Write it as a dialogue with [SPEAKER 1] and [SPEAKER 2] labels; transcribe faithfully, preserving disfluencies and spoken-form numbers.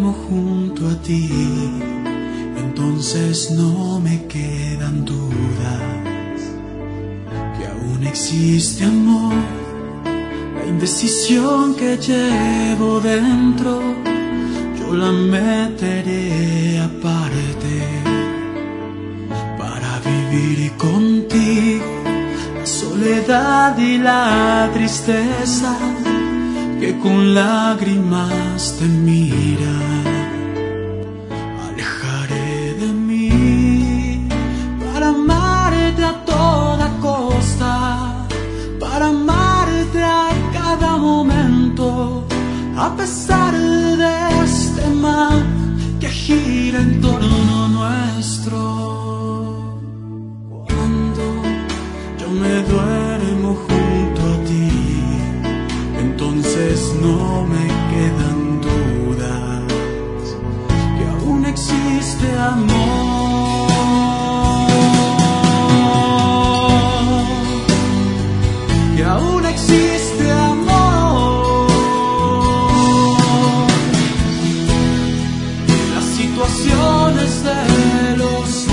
[SPEAKER 1] duermo junto a ti, entonces no me quedan dudas que aún existe amor. La indecisión que llevo dentro, yo la meteré aparte para vivir contigo la soledad y la tristeza que con lágrimas te miran. Alejaré de mí para amarte a toda costa, para amarte a cada momento, a pesar de este mal que gira en torno nuestro. Cuando yo me duermo junto a ti, entonces no me quedan dudas que aún existe amor, que aún existe amor. Las situaciones de los